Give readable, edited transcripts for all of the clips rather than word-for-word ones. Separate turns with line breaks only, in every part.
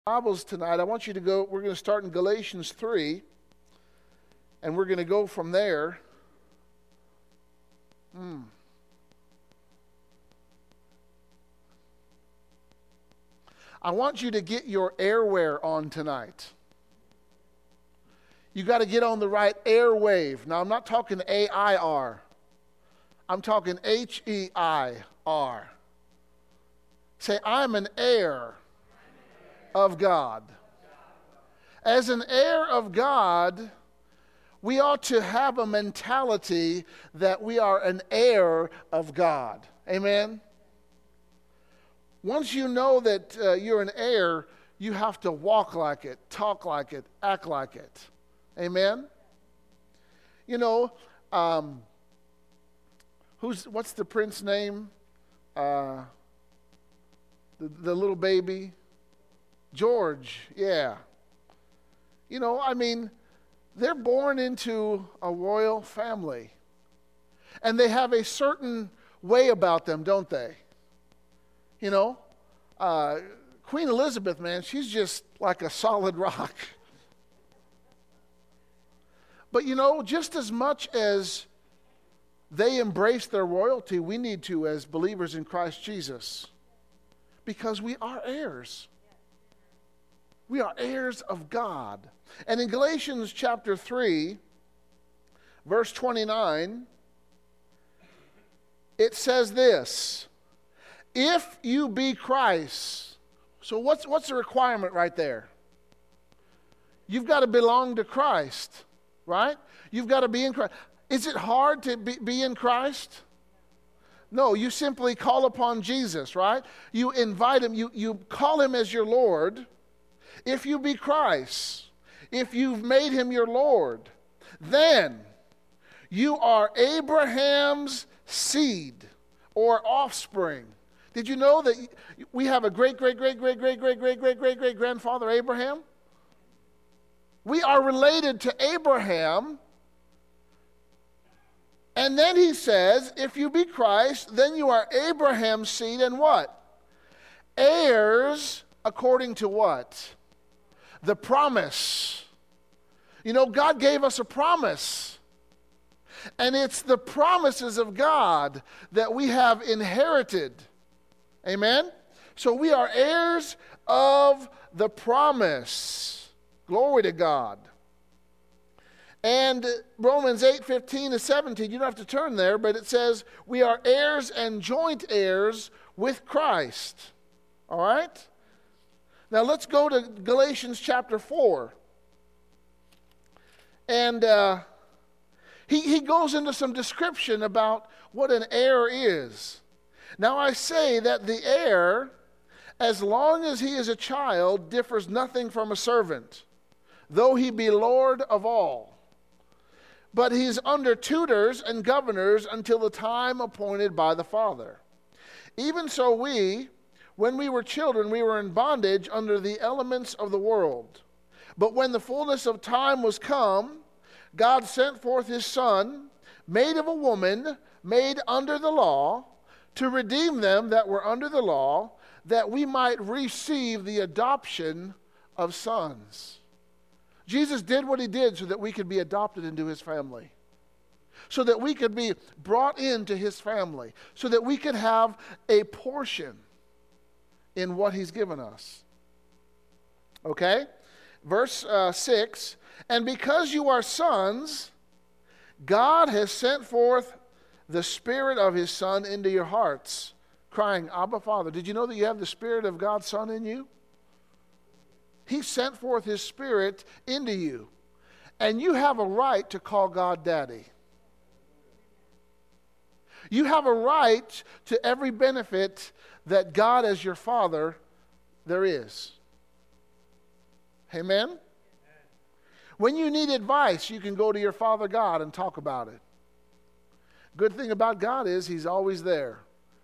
Bibles tonight, I want you to go, we're going to start in Galatians 3, and we're going to go from there. I want you to get your airware on tonight. You got to get on the right airwave. Now, I'm not talking A-I-R. I'm talking H-E-I-R. Say, I'm an heir of God. As an heir of God, we ought to have a mentality that we are an heir of God. Amen? Once you know that you're an heir, you have to walk like it, talk like it, act like it. Amen? You know, what's the prince's name? The little baby? George, yeah. You know, I mean, they're born into a royal family. And they have a certain way about them, don't they? You know, Queen Elizabeth, man, she's just like a solid rock. But you know, just as much as they embrace their royalty, we need to as believers in Christ Jesus. Because we are heirs. We are heirs of God. And in Galatians chapter 3, verse 29, it says this, if you be Christ. So what's the requirement right there? You've got to belong to Christ, right? You've got to be in Christ. Is it hard to be in Christ? No, you simply call upon Jesus, right? You invite him, you call him as your Lord. If you be Christ, if you've made him your Lord, then you are Abraham's seed or offspring. Did you know that we have a great-great-great-great-great-great-great-great-great-great-grandfather Abraham? We are related to Abraham. And then he says, if you be Christ, then you are Abraham's seed and what? Heirs according to what? The promise. You know, God gave us a promise. And it's the promises of God that we have inherited. Amen? So we are heirs of the promise. Glory to God. And Romans 8:15-17, you don't have to turn there, but it says, we are heirs and joint heirs with Christ. All right? Now let's go to Galatians chapter 4. And he goes into some description about what an heir is. Now I say that the heir, as long as he is a child, differs nothing from a servant, though he be Lord of all. But he's under tutors and governors until the time appointed by the Father. Even so we, when we were children, we were in bondage under the elements of the world. But when the fullness of time was come, God sent forth his Son, made of a woman, made under the law, to redeem them that were under the law, that we might receive the adoption of sons. Jesus did what he did so that we could be adopted into his family. So that we could be brought into his family. So that we could have a portion in what he's given us. Okay? Verse 6, and because you are sons, God has sent forth the Spirit of his Son into your hearts, crying, Abba, Father. Did you know that you have the Spirit of God's Son in you? He sent forth his Spirit into you. And you have a right to call God Daddy. You have a right to every benefit that God as your Father there is. Amen? When you need advice, you can go to your Father God and talk about it. Good thing about God is he's always there.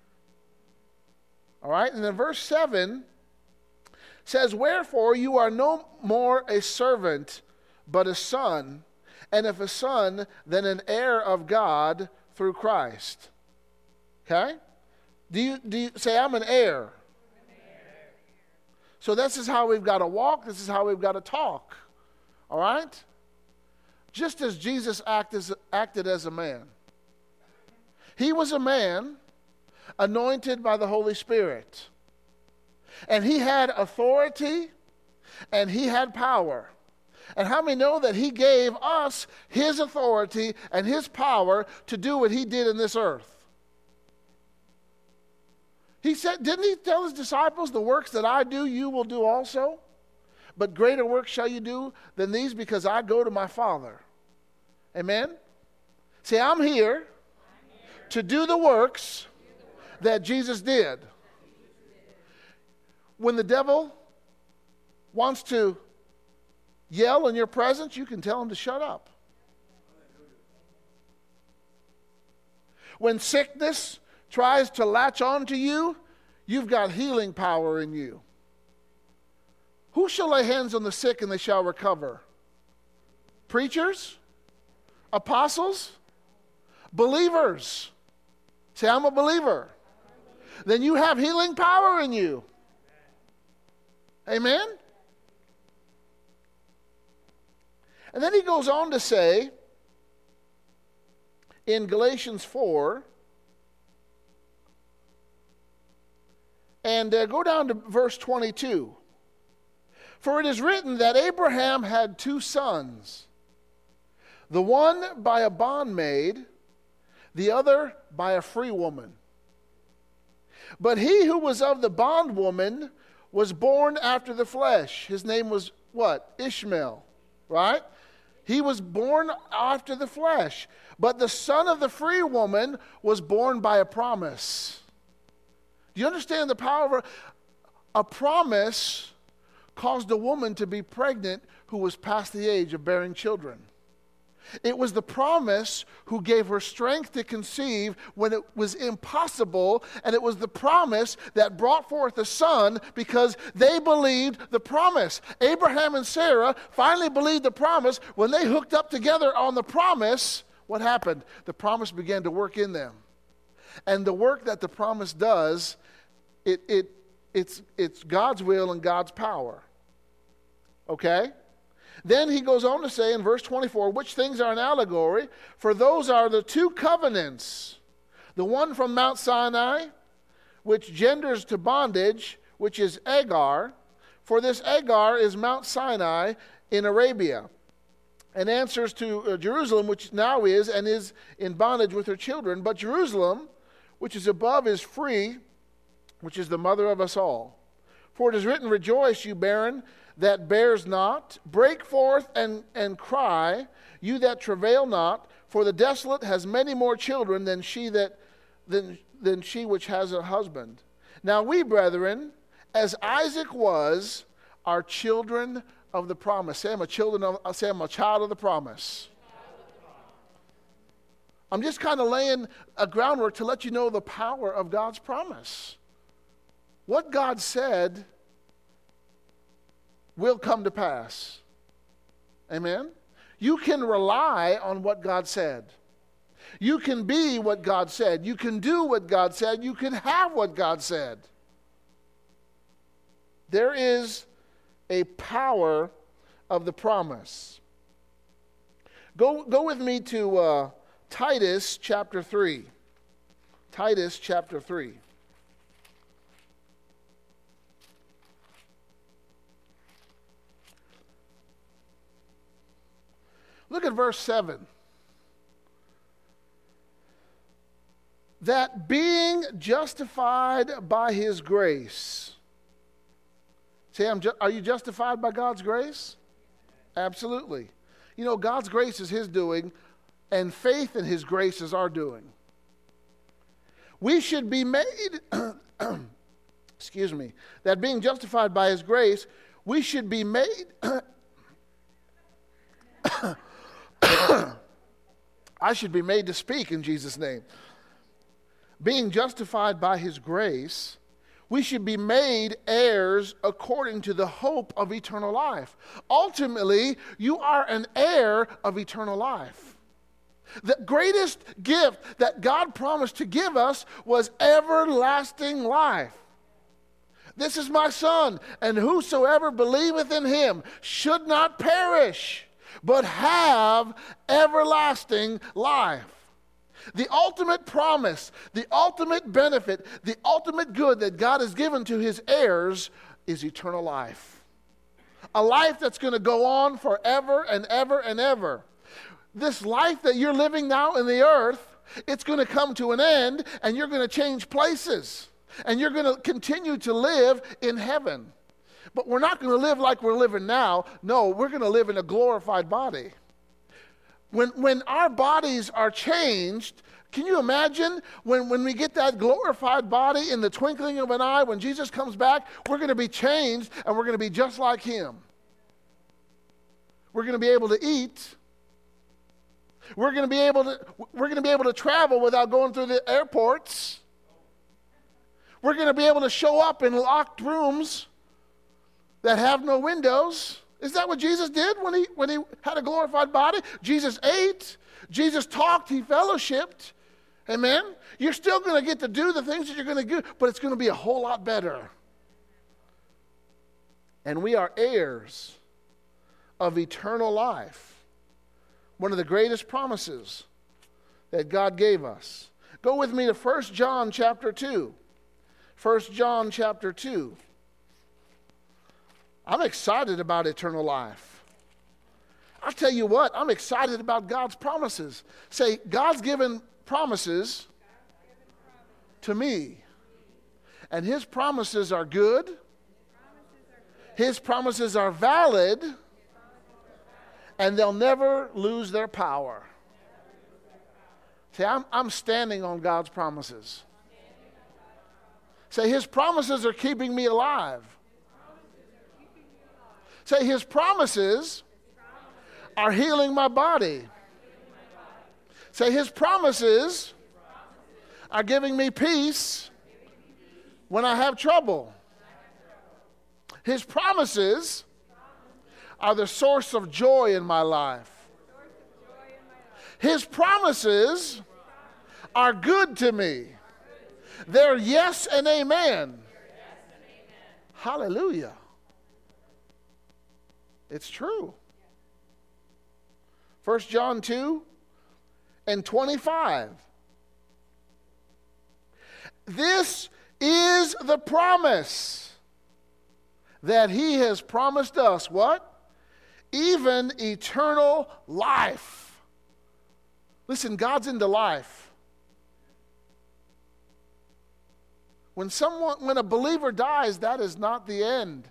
All right? And then verse 7 says, wherefore you are no more a servant, but a son, and if a son, then an heir of God through Christ. Okay? Do you say, I'm an heir? So this is how we've got to walk. This is how we've got to talk. All right? Just as Jesus acted as a man. He was a man anointed by the Holy Spirit. And he had authority and he had power. And how many know that he gave us his authority and his power to do what he did in this earth? He said, didn't he tell his disciples, the works that I do, you will do also? But greater works shall you do than these, because I go to my Father. Amen? See, I'm here to do the works that Jesus did. When the devil wants to yell in your presence, you can tell him to shut up. When sickness tries to latch on to you, you've got healing power in you. Who shall lay hands on the sick and they shall recover? Preachers? Apostles? Believers? Say, I'm a believer. Then you have healing power in you. Amen? And then he goes on to say in Galatians 4, and go down to verse 22. For it is written that Abraham had 2 sons, the one by a bondmaid, the other by a free woman. But he who was of the bondwoman was born after the flesh. His name was what? Ishmael, right? He was born after the flesh. But the son of the free woman was born by a promise. Do you understand the power of a promise? Caused a woman to be pregnant who was past the age of bearing children. It was the promise who gave her strength to conceive when it was impossible, and it was the promise that brought forth a son because they believed the promise. Abraham and Sarah finally believed the promise. When they hooked up together on the promise, what happened? The promise began to work in them. And the work that the promise does, it's God's will and God's power. Okay? Then he goes on to say in verse 24, which things are an allegory? For those are the 2 covenants. The one from Mount Sinai, which genders to bondage, which is Agar. For this Agar is Mount Sinai in Arabia, and answers to Jerusalem, which now is and is in bondage with her children. But Jerusalem, which is above, is free, which is the mother of us all. For it is written, rejoice, you barren that bears not, break forth and cry, you that travail not, for the desolate has many more children than she which has a husband. Now we, brethren, as Isaac was, are children of the promise. Say I'm a child of the promise. I'm just kind of laying a groundwork to let you know the power of God's promise. What God said will come to pass. Amen? You can rely on what God said. You can be what God said. You can do what God said. You can have what God said. There is a power of the promise. Go with me to Titus chapter 3. Titus chapter 3. Look at verse 7. That being justified by his grace. Say, are you justified by God's grace? Absolutely. You know, God's grace is his doing, and faith in his grace is our doing. We should be made, excuse me, that being justified by his grace, we should be made, I should be made to speak in Jesus' name. Being justified by his grace, we should be made heirs according to the hope of eternal life. Ultimately, you are an heir of eternal life. The greatest gift that God promised to give us was everlasting life. This is my Son, and whosoever believeth in him should not perish, but have everlasting life. The ultimate promise, the ultimate benefit, the ultimate good that God has given to his heirs is eternal life. A life that's going to go on forever and ever and ever. This life that you're living now in the earth, it's going to come to an end, and you're going to change places. And you're going to continue to live in heaven. But we're not going to live like we're living now. No, we're going to live in a glorified body. When our bodies are changed, can you imagine when we get that glorified body in the twinkling of an eye, when Jesus comes back, we're going to be changed and we're going to be just like him. We're going to be able to eat. We're going to be able to travel without going through the airports. We're going to be able to show up in locked rooms that have no windows. Is that what Jesus did when he had a glorified body? Jesus ate. Jesus talked. He fellowshipped. Amen? You're still going to get to do the things that you're going to do, but it's going to be a whole lot better. And we are heirs of eternal life. One of the greatest promises that God gave us. Go with me to 1 John chapter 2. 1 John chapter 2. I'm excited about eternal life. I'll tell you what, I'm excited about God's promises. Say, God's given promises to me. And his promises are good. His promises are valid. And they'll never lose their power. Say, I'm standing on God's promises. Say, his promises are keeping me alive. Say, his promises are healing my body. Say, his promises are giving me peace when I have trouble. His promises are the source of joy in my life. His promises are good to me. They're yes and amen. Hallelujah. It's true. 1 John 2 and 25. This is the promise that he has promised us. What? Even eternal life. Listen, God's into life. When a believer dies, that is not the end.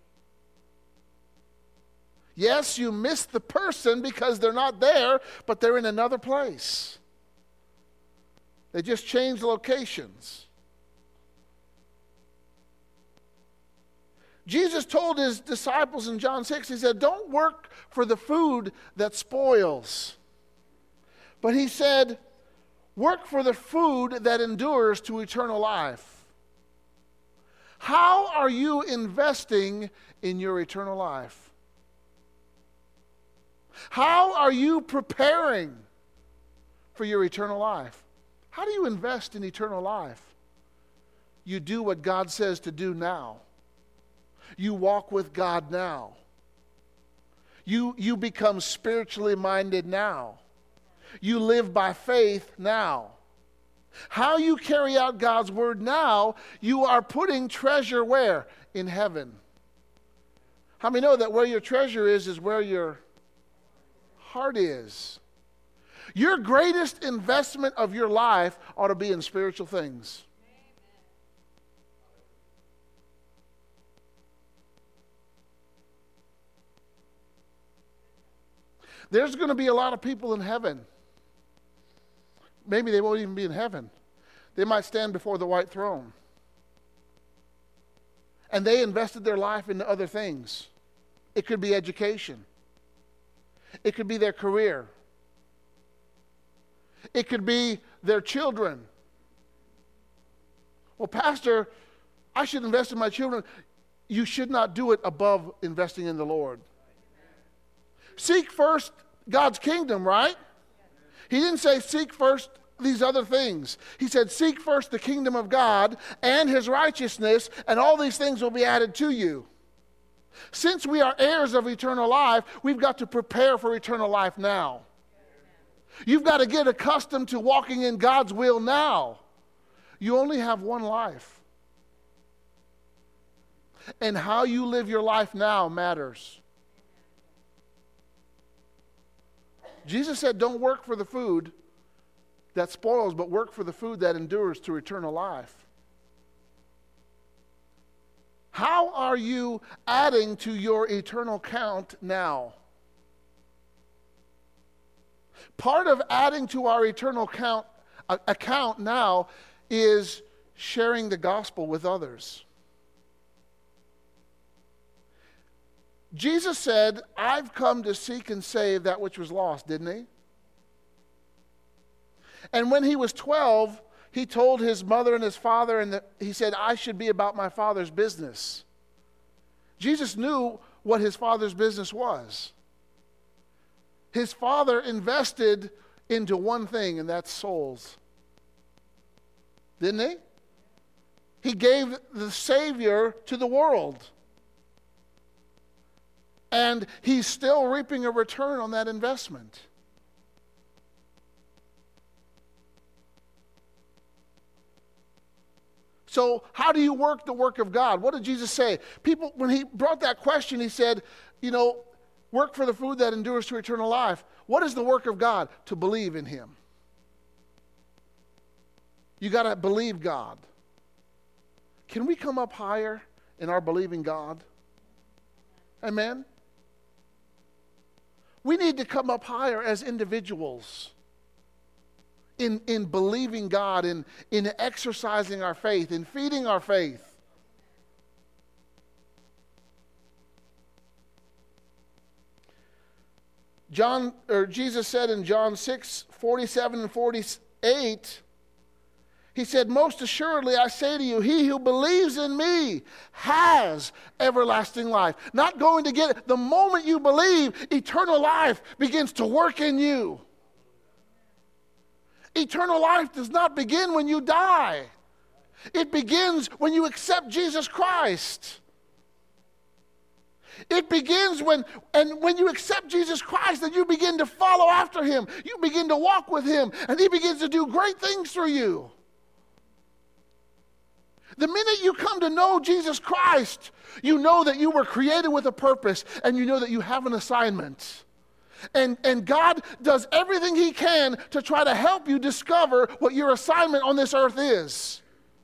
Yes, you miss the person because they're not there, but they're in another place. They just changed locations. Jesus told his disciples in John 6, he said, don't work for the food that spoils. But he said, work for the food that endures to eternal life. How are you investing in your eternal life? How are you preparing for your eternal life? How do you invest in eternal life? You do what God says to do now. You walk with God now. You become spiritually minded now. You live by faith now. How you carry out God's word now, you are putting treasure where? In heaven. How many know that where your treasure is where your heart is? Your greatest investment of your life ought to be in spiritual things. There's going to be a lot of people in heaven. Maybe they won't even be in heaven. They might stand before the white throne. And they invested their life into other things. It could be education. It could be their career. It could be their children. Well, Pastor, I should invest in my children. You should not do it above investing in the Lord. Seek first God's kingdom, right? He didn't say seek first these other things. He said, seek first the kingdom of God and his righteousness, and all these things will be added to you. Since we are heirs of eternal life, we've got to prepare for eternal life now. You've got to get accustomed to walking in God's will now. You only have one life. And how you live your life now matters. Jesus said, don't work for the food that spoils, but work for the food that endures to eternal life. How are you adding to your eternal count now? Part of adding to our eternal account now is sharing the gospel with others. Jesus said, I've come to seek and save that which was lost, didn't he? And when he was 12, he told his mother and his father, and he said, I should be about my Father's business. Jesus knew what his Father's business was. His Father invested into one thing, and that's souls. Didn't he? He gave the Savior to the world. And he's still reaping a return on that investment. So how do you work the work of God? What did Jesus say? People, when he brought that question, he said, work for the food that endures to eternal life. What is the work of God? To believe in him. You got to believe God. Can we come up higher in our believing God? Amen? We need to come up higher as individuals in believing God, in exercising our faith, in feeding our faith. Jesus said in John 6:47 and 48, he said, most assuredly I say to you, he who believes in me has everlasting life. Not going to get it. The moment you believe, eternal life begins to work in you. Eternal life does not begin when you die. It begins when you accept Jesus Christ. It begins when you accept Jesus Christ, then you begin to follow after him. You begin to walk with him, and he begins to do great things through you. The minute you come to know Jesus Christ, you know that you were created with a purpose, and you know that you have an assignment. And God does everything he can to try to help you discover what your assignment on this earth is.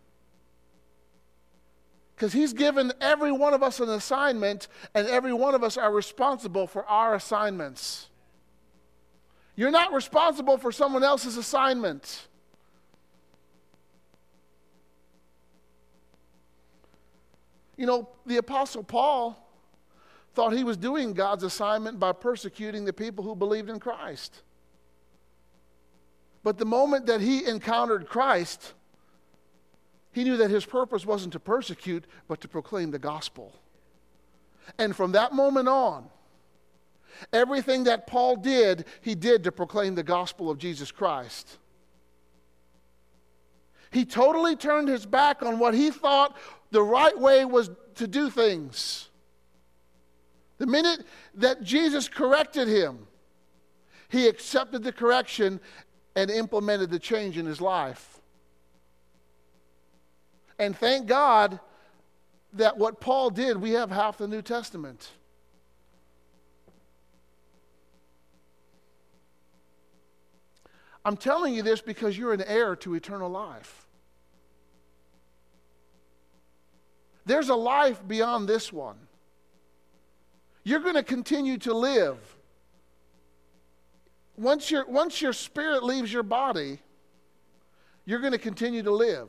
Because he's given every one of us an assignment, and every one of us are responsible for our assignments. You're not responsible for someone else's assignment. The Apostle Paul thought he was doing God's assignment by persecuting the people who believed in Christ. But the moment that he encountered Christ, he knew that his purpose wasn't to persecute, but to proclaim the gospel. And from that moment on, everything that Paul did, he did to proclaim the gospel of Jesus Christ. He totally turned his back on what he thought the right way was to do things. The minute that Jesus corrected him, he accepted the correction and implemented the change in his life. And thank God that what Paul did, we have half the New Testament. I'm telling you this because you're an heir to eternal life. There's a life beyond this one. You're going to continue to live. Once your spirit leaves your body, you're going to continue to live.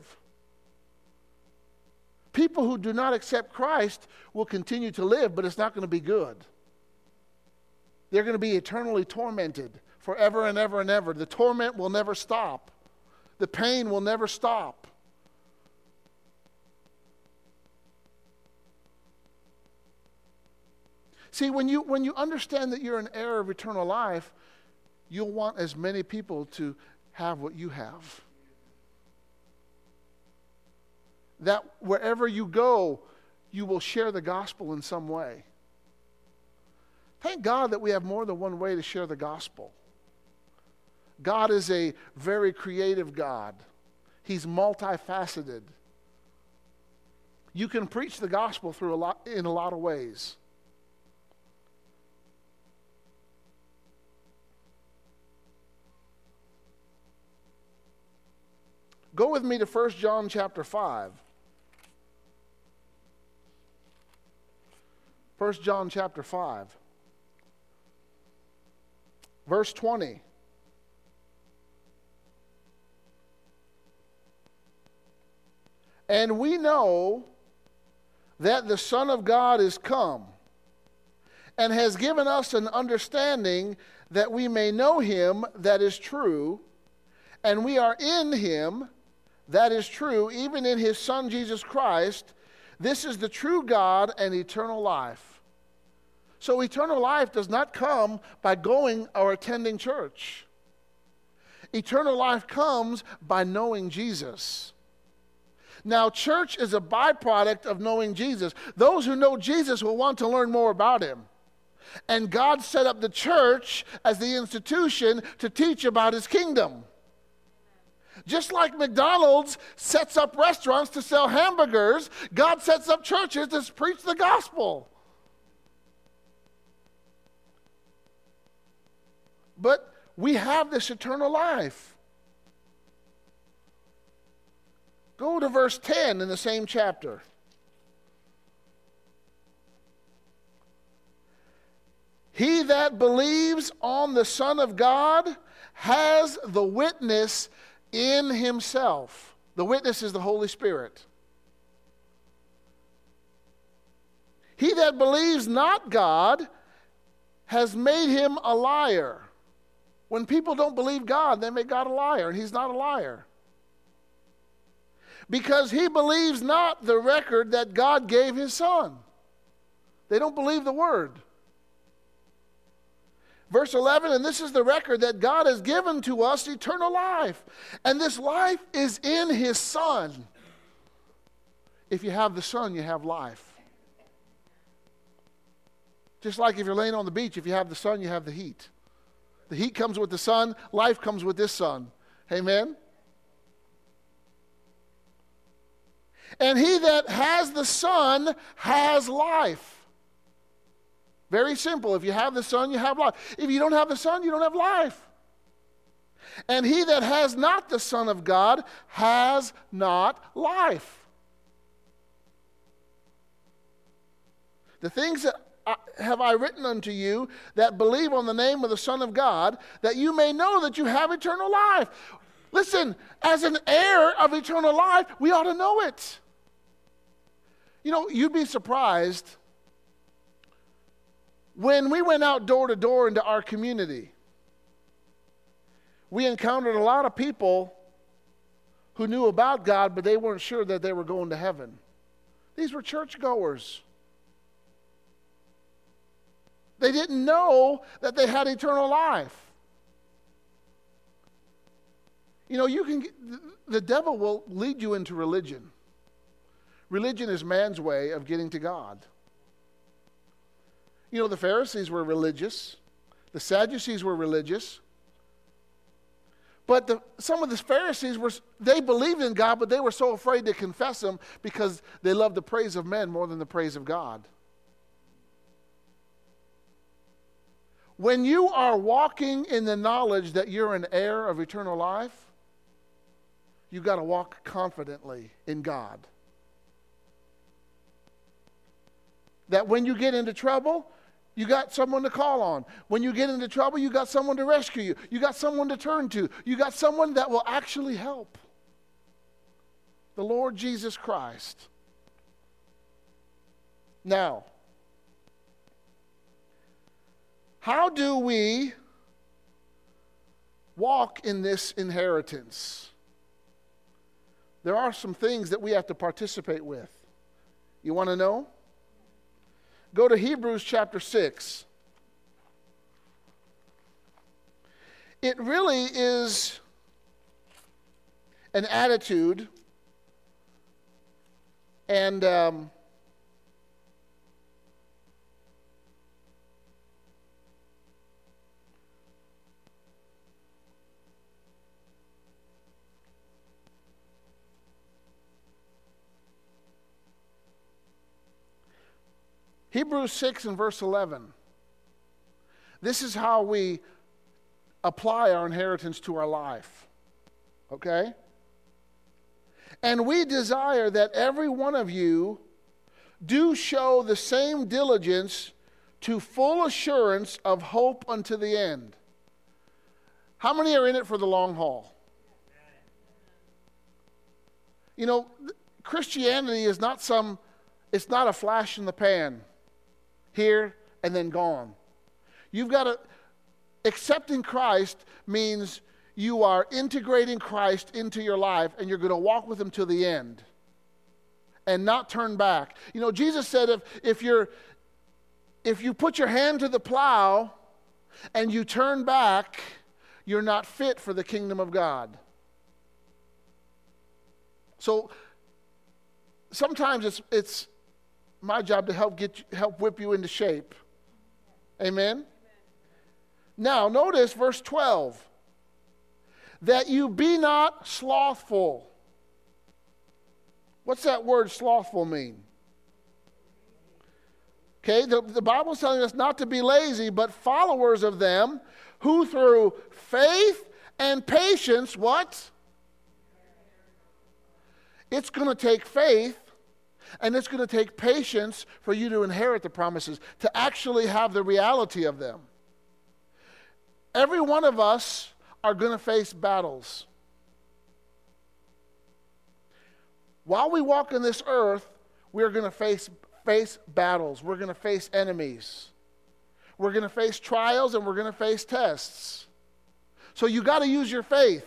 People who do not accept Christ will continue to live, but it's not going to be good. They're going to be eternally tormented forever and ever and ever. The torment will never stop. The pain will never stop. See, when you understand that you're an heir of eternal life, you'll want as many people to have what you have. That wherever you go, you will share the gospel in some way. Thank God that we have more than one way to share the gospel. God is a very creative God. He's multifaceted. You can preach the gospel in a lot of ways. Go with me to 1 John chapter 5. 1 John chapter 5. Verse 20. And we know that the Son of God is come, and has given us an understanding that we may know him that is true, and we are in him that is true, even in his Son Jesus Christ. This is the true God and eternal life. So eternal life does not come by going or attending church. Eternal life comes by knowing Jesus. Now, church is a byproduct of knowing Jesus. Those who know Jesus will want to learn more about him. And God set up the church as the institution to teach about his kingdom. Just like McDonald's sets up restaurants to sell hamburgers, God sets up churches to preach the gospel. But we have this eternal life. Go to verse 10 in the same chapter. He that believes on the Son of God has the witness in himself. The witness is the Holy Spirit. He that believes not God has made him a liar. When people don't believe God, they make God a liar, and he's not a liar. Because he believes not the record that God gave his Son. They don't believe the word. Verse 11, and this is the record that God has given to us, eternal life. And this life is in his Son. If you have the Son, you have life. Just like if you're laying on the beach, if you have the sun, you have the heat. The heat comes with the sun, life comes with this sun. Amen? And he that has the Son has life. Very simple. If you have the Son, you have life. If you don't have the Son, you don't have life. And he that has not the Son of God has not life. The things that have I written unto you that believe on the name of the Son of God, that you may know that you have eternal life. Listen, as an heir of eternal life, we ought to know it. You know, you'd be surprised when we went out door to door into our community. We encountered a lot of people who knew about God, but they weren't sure that they were going to heaven. These were churchgoers. They didn't know that they had eternal life. You know, the devil will lead you into religion. Religion is man's way of getting to God. You know, the Pharisees were religious. The Sadducees were religious. But some of the Pharisees, they believed in God, but they were so afraid to confess him because they loved the praise of men more than the praise of God. When you are walking in the knowledge that you're an heir of eternal life, you've got to walk confidently in God. That when you get into trouble, you got someone to call on. When you get into trouble, you got someone to rescue you. You got someone to turn to. You got someone that will actually help. The Lord Jesus Christ. Now, how do we walk in this inheritance? There are some things that we have to participate with. You want to know? Go to Hebrews chapter 6. It really is an attitude. And Hebrews 6 and verse 11. This is how we apply our inheritance to our life. Okay? And we desire that every one of you do show the same diligence to full assurance of hope unto the end. How many are in it for the long haul? You know, Christianity is not it's not a flash in the pan. Here and then gone. You've got to, accepting Christ means you are integrating Christ into your life and you're going to walk with him till the end and not turn back. You know, Jesus said if you put your hand to the plow and you turn back, you're not fit for the kingdom of God. So sometimes it's my job to help whip you into shape. Amen? Now, notice verse 12. That you be not slothful. What's that word slothful mean? Okay, the Bible's telling us not to be lazy, but followers of them who through faith and patience, what? It's going to take faith. And it's going to take patience for you to inherit the promises, to actually have the reality of them. Every one of us are going to face battles. While we walk in this earth, we're going to face battles. We're going to face enemies. We're going to face trials and we're going to face tests. So you got to use your faith.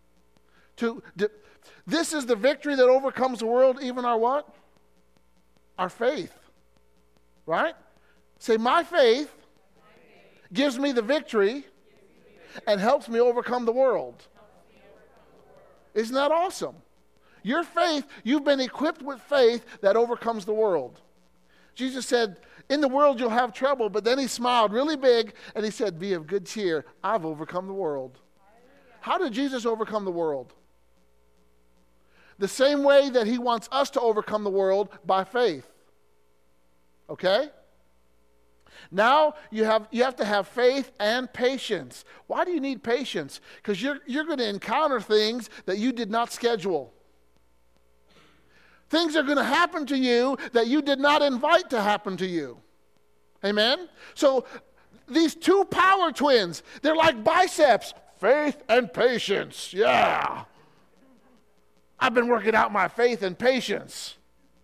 This is the victory that overcomes the world, even our what? Our faith, right? Say, my faith gives me the victory and helps me overcome the world. Isn't that awesome? Your faith, you've been equipped with faith that overcomes the world. Jesus said, in the world you'll have trouble, but then he smiled really big and he said, be of good cheer, I've overcome the world. How did Jesus overcome the world? The same way that he wants us to overcome the world, by faith. Okay? Now you have to have faith and patience. Why do you need patience? Because you're going to encounter things that you did not schedule. Things are going to happen to you that you did not invite to happen to you. Amen? So these two power twins, they're like biceps. Faith and patience. Yeah. I've been working out my faith and patience.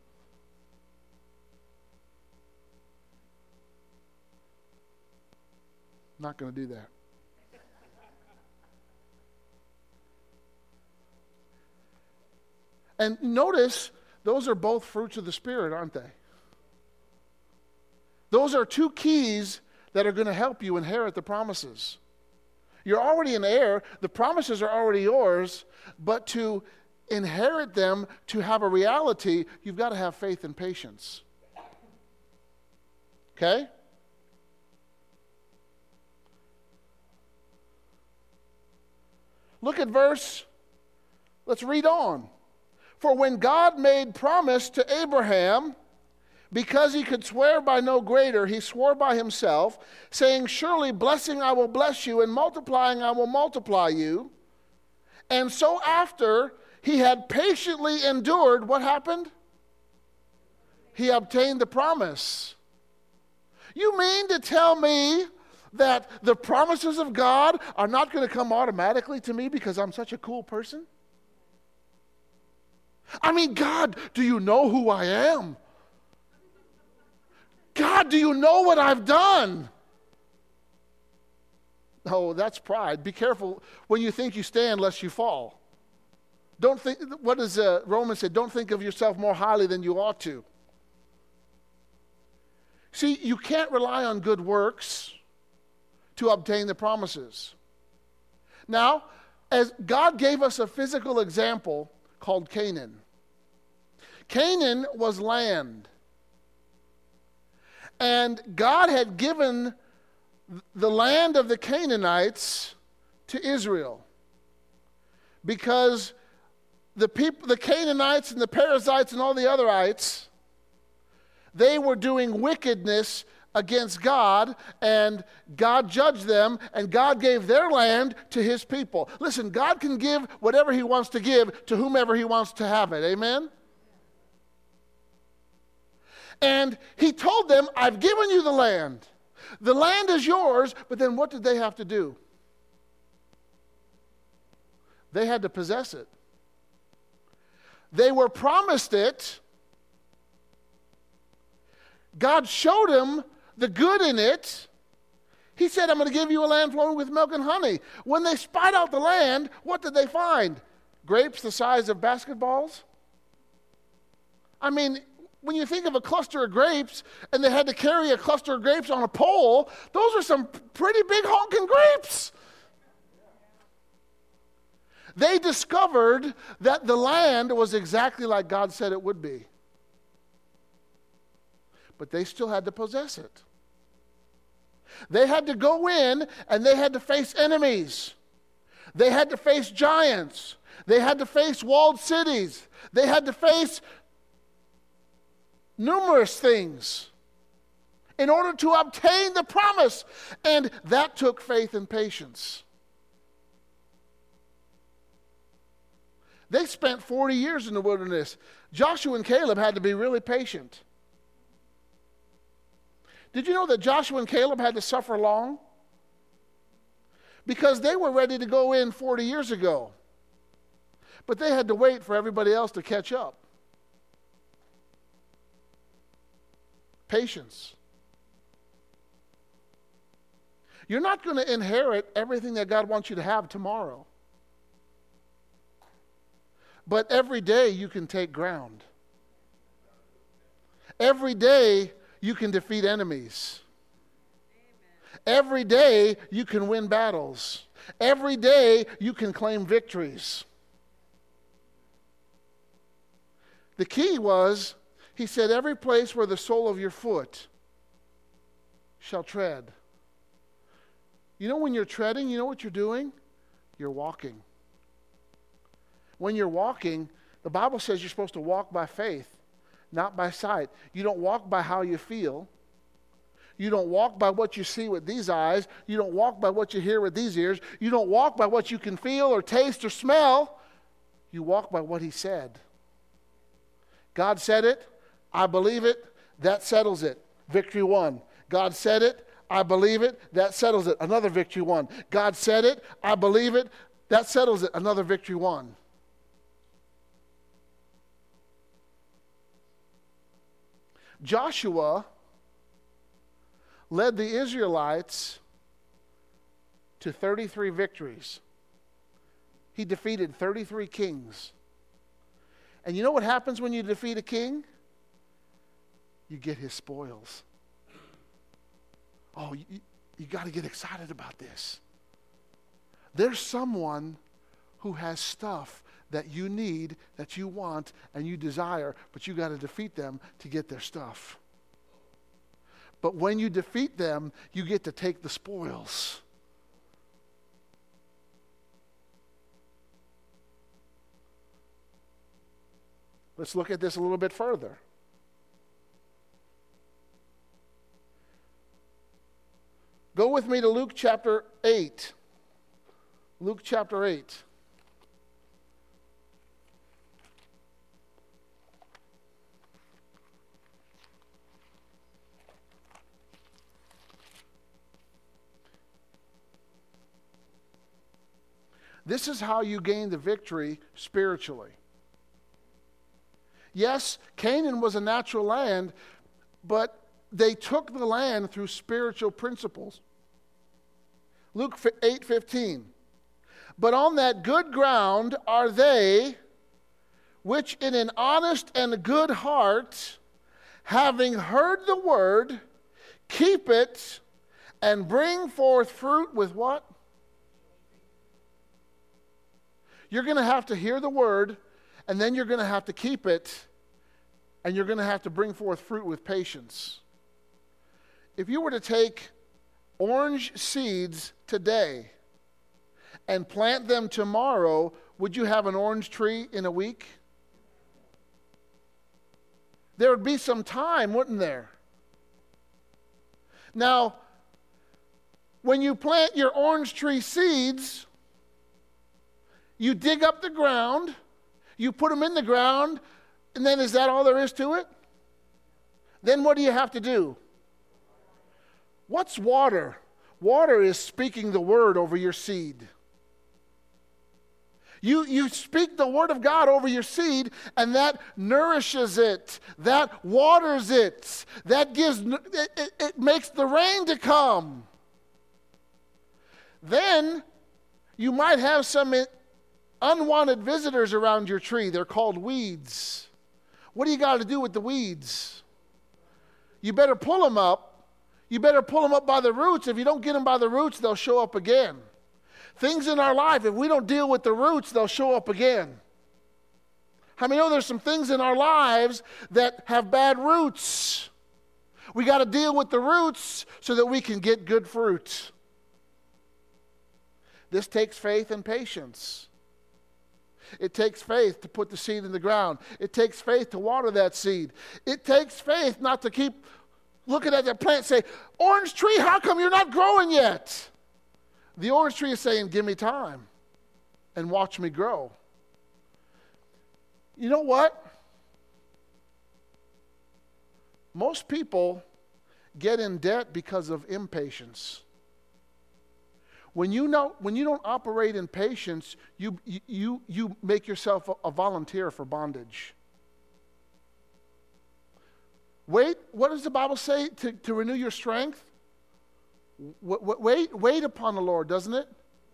Not going to do that. And notice, those are both fruits of the Spirit, aren't they? Those are two keys that are going to help you inherit the promises. You're already an heir. The promises are already yours. But to inherit them, to have a reality, you've got to have faith and patience. Okay? Look at let's read on. For when God made promise to Abraham, because he could swear by no greater, he swore by himself, saying, surely blessing I will bless you, and multiplying I will multiply you. And so after he had patiently endured, what happened? He obtained the promise. You mean to tell me that the promises of God are not going to come automatically to me because I'm such a cool person? I mean, God, do you know who I am? God, do you know what I've done? No, that's pride. Be careful when you think you stand lest you fall. Don't think, what does Romans say? Don't think of yourself more highly than you ought to. See, you can't rely on good works to obtain the promises. Now, as God gave us a physical example called Canaan. Canaan was land. And God had given the land of the Canaanites to Israel because the Canaanites and the Perizzites and all the otherites, they were doing wickedness against God, and God judged them, and God gave their land to his people. Listen, God can give whatever he wants to give to whomever he wants to have it. Amen? And he told them, I've given you the land. The land is yours, but then what did they have to do? They had to possess it. They were promised it. God showed them the good in it. He said, I'm going to give you a land flowing with milk and honey. When they spied out the land, what did they find? Grapes the size of basketballs? I mean, when you think of a cluster of grapes and they had to carry a cluster of grapes on a pole, those are some pretty big honking grapes. They discovered that the land was exactly like God said it would be. But they still had to possess it. They had to go in and they had to face enemies. They had to face giants. They had to face walled cities. They had to face numerous things in order to obtain the promise. And that took faith and patience. They spent 40 years in the wilderness. Joshua and Caleb had to be really patient. Did you know that Joshua and Caleb had to suffer long? Because they were ready to go in 40 years ago. But they had to wait for everybody else to catch up. Patience. You're not going to inherit everything that God wants you to have tomorrow. But every day you can take ground. Every day you can defeat enemies. Amen. Every day you can win battles. Every day you can claim victories. The key was, he said, every place where the sole of your foot shall tread. You know when you're treading, you know what you're doing? You're walking. When you're walking, the Bible says you're supposed to walk by faith, not by sight. You don't walk by how you feel. You don't walk by what you see with these eyes. You don't walk by what you hear with these ears. You don't walk by what you can feel or taste or smell. You walk by what he said. God said it. I believe it. That settles it. Victory won. God said it. I believe it. That settles it. Another victory won. God said it. I believe it. That settles it. Another victory won. Joshua led the Israelites to 33 victories. He defeated 33 kings. And you know what happens when you defeat a king? You get his spoils. Oh, you got to get excited about this. There's someone who has stuff that you need, that you want, and you desire, but you got to defeat them to get their stuff. But when you defeat them, you get to take the spoils. Let's look at this a little bit further. Go with me to Luke chapter 8. Luke chapter 8. This is how you gain the victory spiritually. Yes, Canaan was a natural land, but they took the land through spiritual principles. Luke 8:15. But on that good ground are they which in an honest and good heart, having heard the word, keep it and bring forth fruit with what? You're going to have to hear the word, and then you're going to have to keep it, and you're going to have to bring forth fruit with patience. If you were to take orange seeds today and plant them tomorrow, would you have an orange tree in a week? There would be some time, wouldn't there? Now, when you plant your orange tree seeds, you dig up the ground, you put them in the ground, and then is that all there is to it? Then what do you have to do? What's water? Water is speaking the word over your seed. You speak the word of God over your seed, and that nourishes it, that waters it, that gives it makes the rain to come. Then you might have some unwanted visitors around your tree. They're called weeds. What do you got to do with the weeds? You better pull them up. You better pull them up by the roots. If you don't get them by the roots, they'll show up again. Things in our life, if we don't deal with the roots, they'll show up again. How many know there's some things in our lives that have bad roots? We got to deal with the roots so that we can get good fruit. This takes faith and patience. It takes faith to put the seed in the ground. It takes faith to water that seed. It takes faith not to keep looking at that plant and say, orange tree, how come you're not growing yet? The orange tree is saying, give me time and watch me grow. You know what? Most people get in debt because of impatience. When you don't operate in patience, you make yourself a volunteer for bondage. Wait, what does the Bible say to renew your strength? Wait upon the Lord, doesn't it?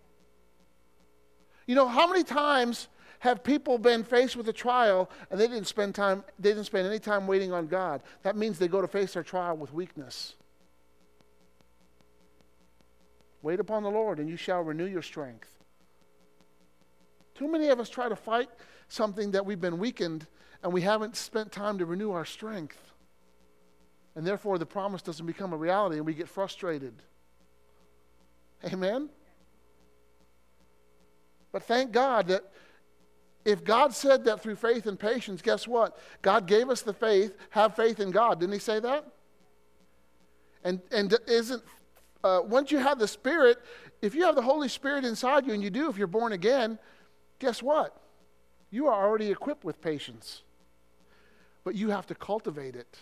You know, how many times have people been faced with a trial and they didn't spend any time waiting on God? That means they go to face their trial with weakness. Wait upon the Lord, and you shall renew your strength. Too many of us try to fight something that we've been weakened, and we haven't spent time to renew our strength. And therefore, the promise doesn't become a reality, and we get frustrated. Amen? But thank God that if God said that through faith and patience, guess what? God gave us the faith. Have faith in God. Didn't he say that? And once you have the Spirit, if you have the Holy Spirit inside you, and you do if you're born again, guess what? You are already equipped with patience. But you have to cultivate it.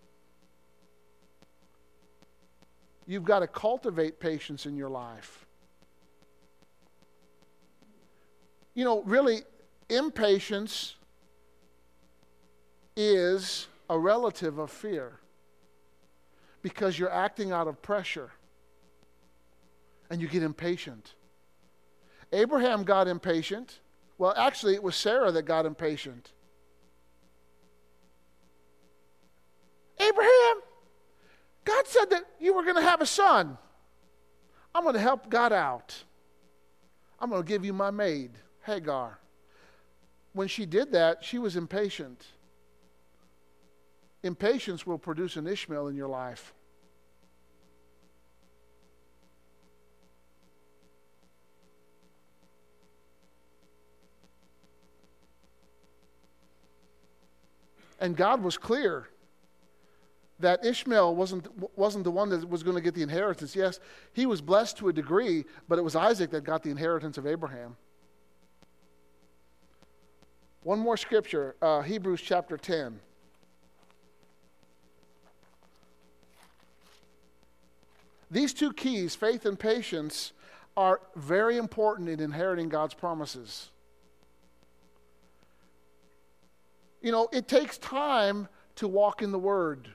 You've got to cultivate patience in your life. You know, really, impatience is a relative of fear because you're acting out of pressure and you get impatient. Abraham got impatient. Well, actually, it was Sarah that got impatient. Abraham, God said that you were going to have a son. I'm going to help God out. I'm going to give you my maid, Hagar. When she did that, she was impatient. Impatience will produce an Ishmael in your life. And God was clear that Ishmael wasn't the one that was going to get the inheritance. Yes, he was blessed to a degree, but it was Isaac that got the inheritance of Abraham. One more scripture, Hebrews chapter 10. These two keys, faith and patience, are very important in inheriting God's promises. You know, it takes time to walk in the Word.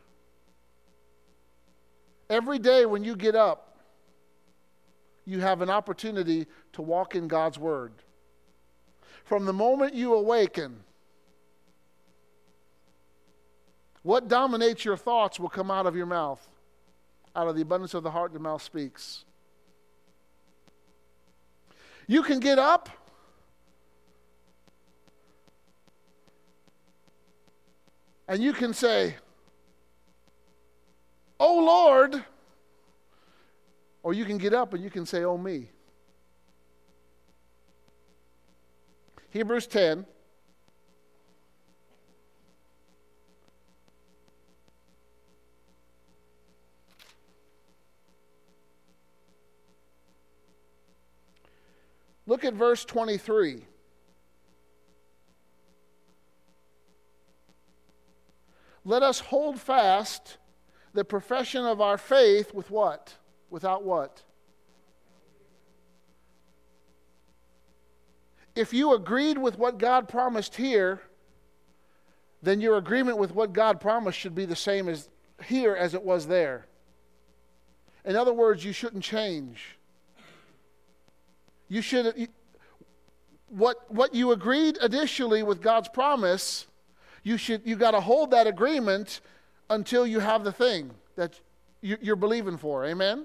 Every day when you get up, you have an opportunity to walk in God's Word. From the moment you awaken, what dominates your thoughts will come out of your mouth. Out of the abundance of the heart, the mouth speaks. You can get up And you can say, "Oh Lord," or you can get up and you can say, "Oh me." Hebrews 10. Look at verse 23. Let us hold fast the profession of our faith with what? Without what? If you agreed with what God promised here, then your agreement with what God promised should be the same as here as it was there. In other words, you shouldn't change. You should, what you agreed initially with God's promise, you got to hold that agreement until you have the thing that you're believing for. Amen?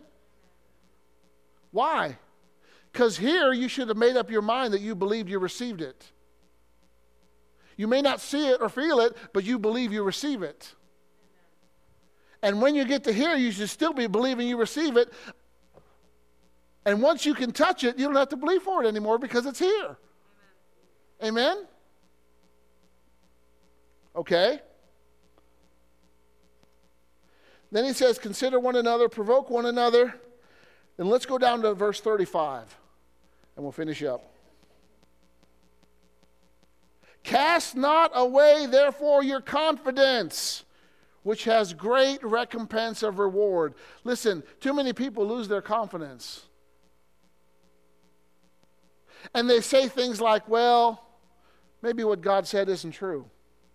Why? Because here you should have made up your mind that you believed you received it. You may not see it or feel it, but you believe you receive it. And when you get to here, you should still be believing you receive it. And once you can touch it, you don't have to believe for it anymore because it's here. Amen? Okay? Then he says, consider one another, provoke one another. And let's go down to verse 35, and we'll finish up. Cast not away, therefore, your confidence, which has great recompense of reward. Listen, too many people lose their confidence. And they say things like, well, maybe what God said isn't true.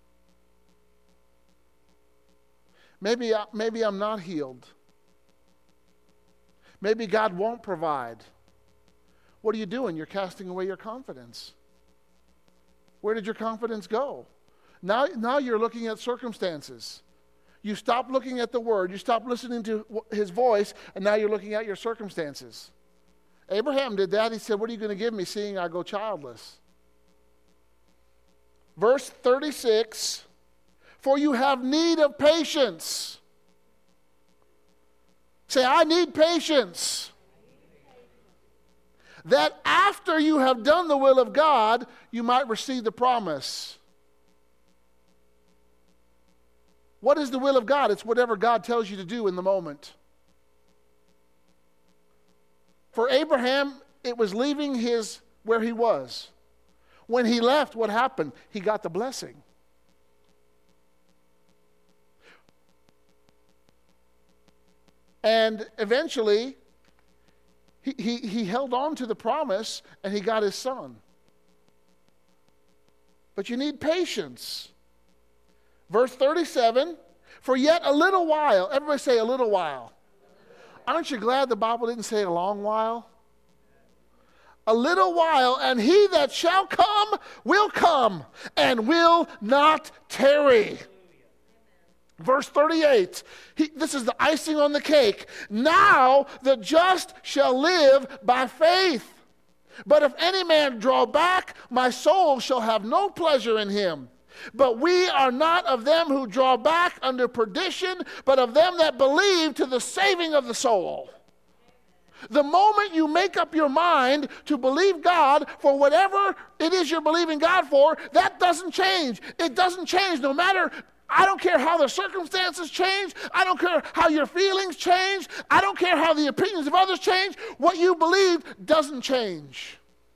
Maybe I'm not healed. Maybe God won't provide. What are you doing? You're casting away your confidence. Where did your confidence go? Now you're looking at circumstances. You stop looking at the Word. You stop listening to His voice, and now you're looking at your circumstances. Abraham did that. He said, what are you going to give me seeing I go childless? Verse 36, for you have need of patience. Say, I need patience. That after you have done the will of God, you might receive the promise. What is the will of God? It's whatever God tells you to do in the moment. For Abraham, it was leaving where he was. When he left, what happened? He got the blessing. And eventually, he held on to the promise and he got his son. But you need patience. Verse 37, for yet a little while. Everybody say a little while. Aren't you glad the Bible didn't say a long while? A little while, and he that shall come will come and will not tarry. Verse 38, this is the icing on the cake. Now the just shall live by faith. But if any man draw back, my soul shall have no pleasure in him. But we are not of them who draw back unto perdition, but of them that believe to the saving of the soul. The moment you make up your mind to believe God for whatever it is you're believing God for, that doesn't change. It doesn't change no matter, I don't care how the circumstances change. I don't care how your feelings change. I don't care how the opinions of others change. What you believe doesn't change.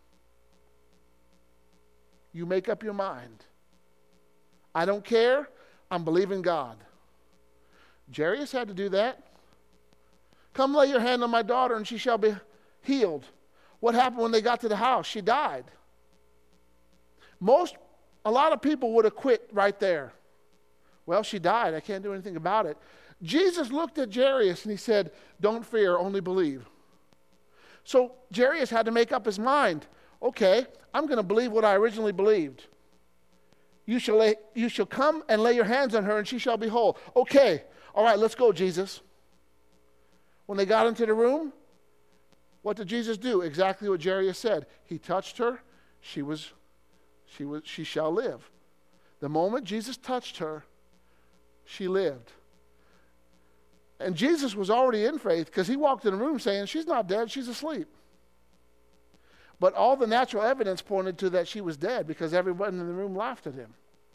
You make up your mind. I don't care. I'm believing God. Jairus had to do that. Come lay your hand on my daughter and she shall be healed. What happened when they got to the house? She died. A lot of people would have quit right there. Well, she died. I can't do anything about it. Jesus looked at Jairus and he said, don't fear, only believe. So Jairus had to make up his mind. Okay, I'm going to believe what I originally believed. You shall come and lay your hands on her and she shall be whole. Okay, all right, let's go, Jesus. When they got into the room, what did Jesus do? Exactly what Jairus said. He touched her. She shall live. The moment Jesus touched her, she lived. And Jesus was already in faith because he walked in the room saying, she's not dead, she's asleep. But all the natural evidence pointed to that she was dead because everyone in the room laughed at him.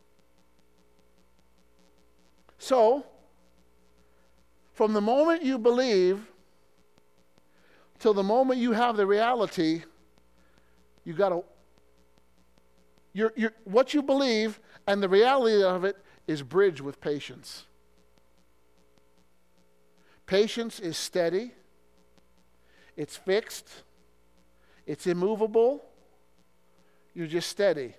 So, from the moment you believe till the moment you have the reality, you got to, what you believe and the reality of it is bridged with patience. Patience is steady, it's fixed, it's immovable. You're just steady.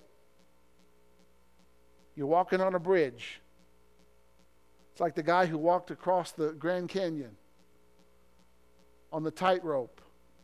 You're walking on a bridge. It's like the guy who walked across the Grand Canyon on the tightrope.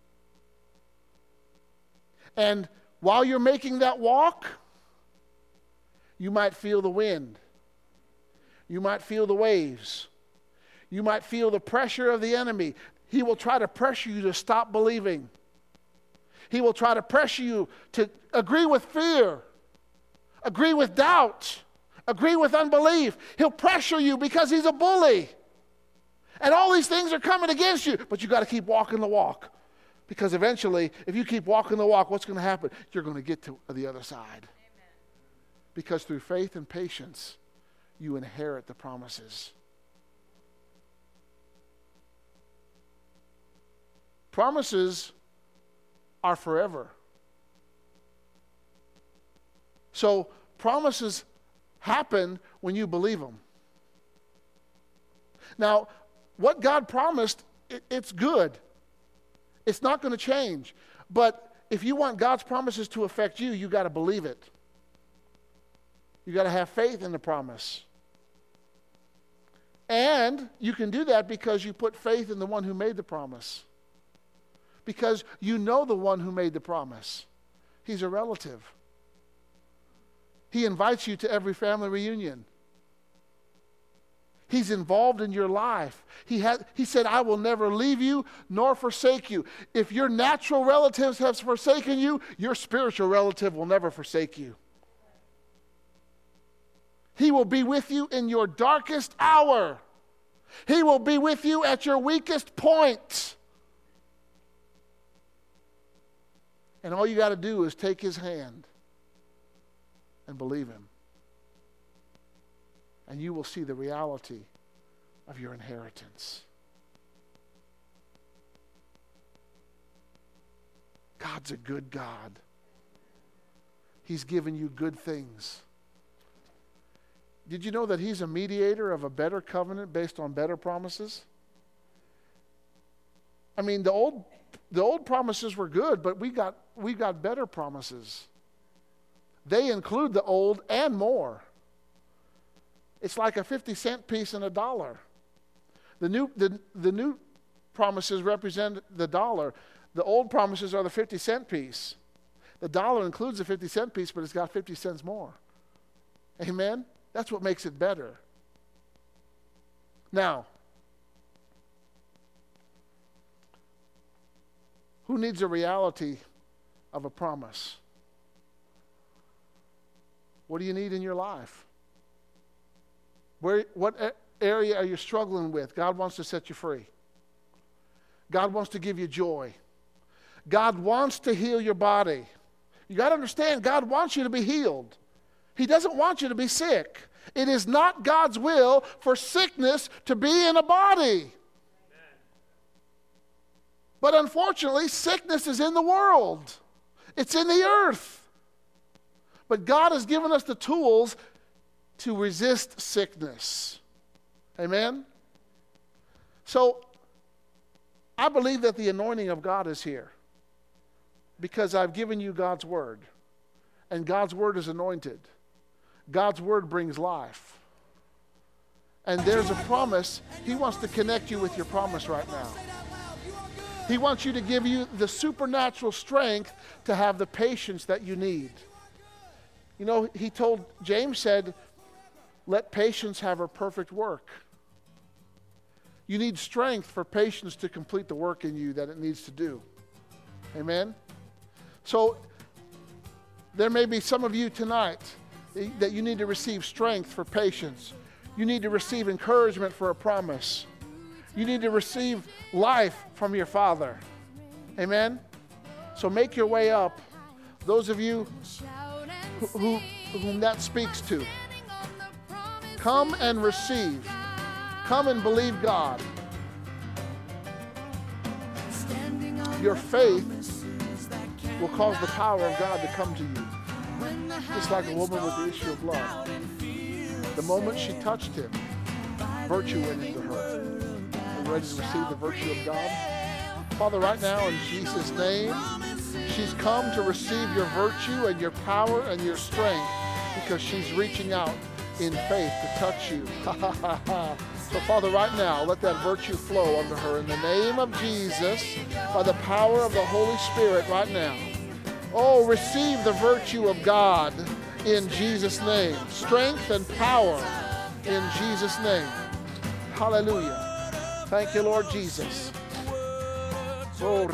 And while you're making that walk, you might feel the wind. You might feel the waves. You might feel the pressure of the enemy. He will try to pressure you to stop believing. He will try to pressure you to agree with fear, agree with doubt, agree with unbelief. He'll pressure you because he's a bully. And all these things are coming against you, but you got to keep walking the walk. Because eventually, if you keep walking the walk, what's going to happen? You're going to get to the other side. Amen. Because through faith and patience, you inherit the promises. Promises are forever. So promises happen when you believe them. Now, what God promised, it's good. It's not going to change. But if you want God's promises to affect you, you got to believe it. You got to have faith in the promise. And you can do that because you put faith in the one who made the promise. Because you know the one who made the promise. He's a relative. He invites you to every family reunion. He's involved in your life. He said, I will never leave you nor forsake you. If your natural relatives have forsaken you, your spiritual relative will never forsake you. He will be with you in your darkest hour. He will be with you at your weakest point. And all you got to do is take his hand and believe him. And you will see the reality of your inheritance. God's a good God. He's given you good things. Did you know that he's a mediator of a better covenant based on better promises? I mean, the old promises were good, but we got better promises. They include the old and more. It's like a 50-cent piece and $1. The new promises represent the dollar. The old promises are the 50-cent piece. The dollar includes the 50-cent piece, but it's got 50 cents more. Amen? That's what makes it better. Now, who needs a reality of a promise? What do you need in your life? What area are you struggling with? God wants to set you free. God wants to give you joy. God wants to heal your body. You got to understand, God wants you to be healed. He doesn't want you to be sick. It is not God's will for sickness to be in a body. Amen. But unfortunately, sickness is in the world. It's in the earth. But God has given us the tools to resist sickness. Amen? So, I believe that the anointing of God is here because I've given you God's word. And God's word is anointed. God's word brings life. And there's a promise. He wants to connect you with your promise right now. He wants you to give you the supernatural strength to have the patience that you need. You know, James said, let patience have her perfect work. You need strength for patience to complete the work in you that it needs to do. Amen? So, there may be some of you tonight that you need to receive strength for patience. You need to receive encouragement for a promise. You need to receive life from your Father. Amen? So make your way up. Those of you whom that speaks to, come and receive. Come and believe God. Your faith will cause the power of God to come to you. Just like a woman with the issue of blood. The moment she touched him, virtue went into her. Are you ready to receive the virtue of God? Father, right now in Jesus' name, she's come to receive your virtue and your power and your strength because she's reaching out in faith to touch you. So, Father, right now, let that virtue flow unto her in the name of Jesus by the power of the Holy Spirit right now. Oh, receive the virtue of God in Jesus' name. Strength and power in Jesus' name. Hallelujah. Thank you, Lord Jesus. Oh,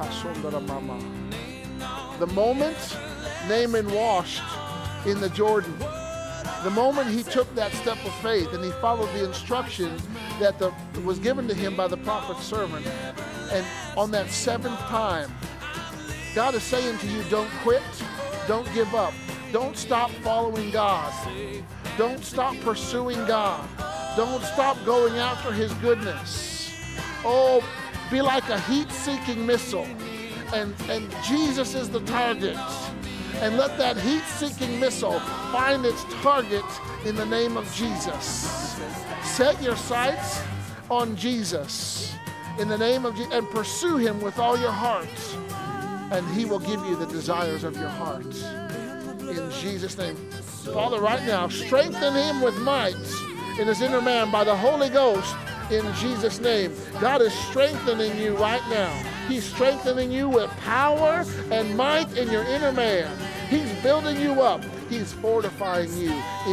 the moment Naaman washed in the Jordan, the moment he took that step of faith and he followed the instruction that was given to him by the prophet's servant, and on that seventh time, God is saying to you, don't quit, don't give up, don't stop following God, don't stop pursuing God, don't stop going after his goodness. Oh, be like a heat-seeking missile, and Jesus is the target. And let that heat-seeking missile find its target in the name of Jesus. Set your sights on Jesus in the name of Jesus and pursue him with all your heart. And he will give you the desires of your heart. In Jesus' name. Father, right now, strengthen him with might in his inner man by the Holy Ghost in Jesus' name. God is strengthening you right now. He's strengthening you with power and might in your inner man. He's building you up. He's fortifying you.